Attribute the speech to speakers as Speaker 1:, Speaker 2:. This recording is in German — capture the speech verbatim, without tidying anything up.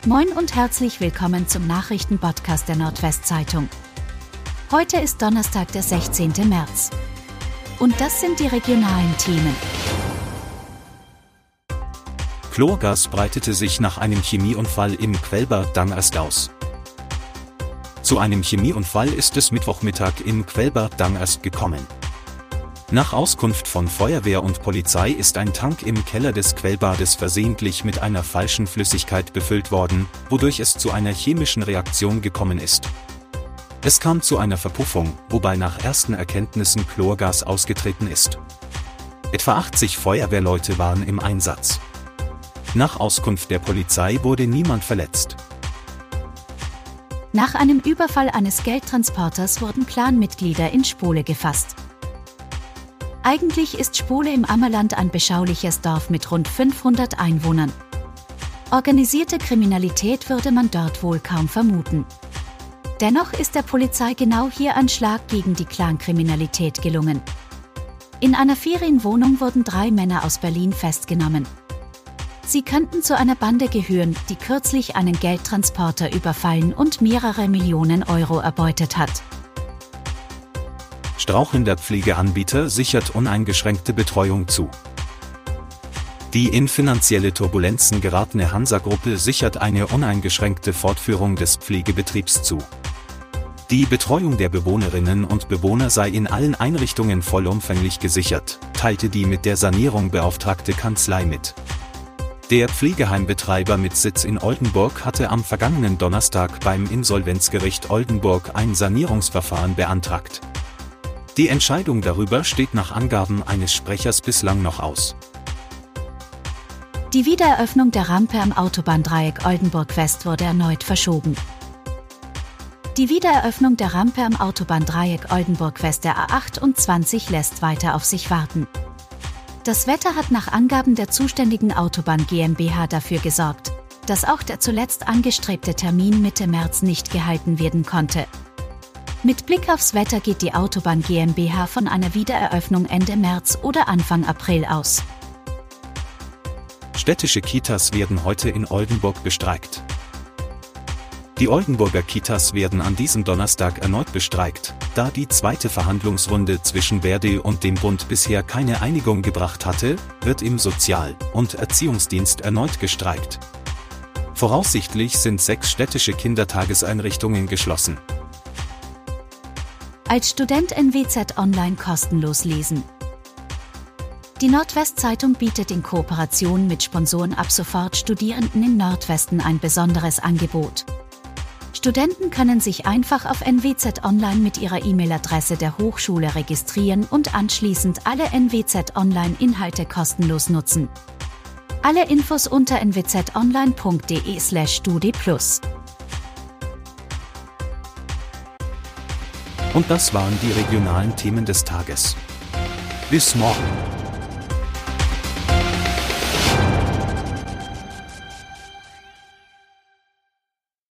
Speaker 1: Moin und herzlich willkommen zum Nachrichtenpodcast der Nordwestzeitung. Heute ist Donnerstag, der sechzehnten März. Und das sind die regionalen Themen.
Speaker 2: Chlorgas breitete sich nach einem Chemieunfall im Quellbad Dangerst aus. Zu einem Chemieunfall ist es Mittwochmittag im Quellbad Dangerst gekommen. Nach Auskunft von Feuerwehr und Polizei ist ein Tank im Keller des Quellbades versehentlich mit einer falschen Flüssigkeit befüllt worden, wodurch es zu einer chemischen Reaktion gekommen ist. Es kam zu einer Verpuffung, wobei nach ersten Erkenntnissen Chlorgas ausgetreten ist. Etwa achtzig Feuerwehrleute waren im Einsatz. Nach Auskunft der Polizei wurde niemand verletzt.
Speaker 1: Nach einem Überfall eines Geldtransporters wurden Clanmitglieder in Spole gefasst. Eigentlich ist Spole im Ammerland ein beschauliches Dorf mit rund fünfhundert Einwohnern. Organisierte Kriminalität würde man dort wohl kaum vermuten. Dennoch ist der Polizei genau hier ein Schlag gegen die Clankriminalität gelungen. In einer Ferienwohnung wurden drei Männer aus Berlin festgenommen. Sie könnten zu einer Bande gehören, die kürzlich einen Geldtransporter überfallen und mehrere Millionen Euro erbeutet hat.
Speaker 2: Strauchelnder Pflegeanbieter sichert uneingeschränkte Betreuung zu. Die in finanzielle Turbulenzen geratene Hansa-Gruppe sichert eine uneingeschränkte Fortführung des Pflegebetriebs zu. Die Betreuung der Bewohnerinnen und Bewohner sei in allen Einrichtungen vollumfänglich gesichert, teilte die mit der Sanierung beauftragte Kanzlei mit. Der Pflegeheimbetreiber mit Sitz in Oldenburg hatte am vergangenen Donnerstag beim Insolvenzgericht Oldenburg ein Sanierungsverfahren beantragt. Die Entscheidung darüber steht nach Angaben eines Sprechers bislang noch aus.
Speaker 1: Die Wiedereröffnung der Rampe am Autobahndreieck Oldenburg West wurde erneut verschoben. Die Wiedereröffnung der Rampe am Autobahndreieck Oldenburg West der A achtundzwanzig lässt weiter auf sich warten. Das Wetter hat nach Angaben der zuständigen Autobahn GmbH dafür gesorgt, dass auch der zuletzt angestrebte Termin Mitte März nicht gehalten werden konnte. Mit Blick aufs Wetter geht die Autobahn GmbH von einer Wiedereröffnung Ende März oder Anfang April aus.
Speaker 2: Städtische Kitas werden heute in Oldenburg bestreikt. Die Oldenburger Kitas werden an diesem Donnerstag erneut bestreikt, da die zweite Verhandlungsrunde zwischen Verdi und dem Bund bisher keine Einigung gebracht hatte, wird im Sozial- und Erziehungsdienst erneut gestreikt. Voraussichtlich sind sechs städtische Kindertageseinrichtungen geschlossen.
Speaker 1: Als Student N W Z Online kostenlos lesen. Die Nordwestzeitung bietet in Kooperation mit Sponsoren ab sofort Studierenden im Nordwesten ein besonderes Angebot. Studenten können sich einfach auf N W Z Online mit ihrer E-Mail-Adresse der Hochschule registrieren und anschließend alle N W Z Online-Inhalte kostenlos nutzen. Alle Infos unter n w z online punkt d e slash studi plus.
Speaker 2: Und das waren die regionalen Themen des Tages. Bis morgen.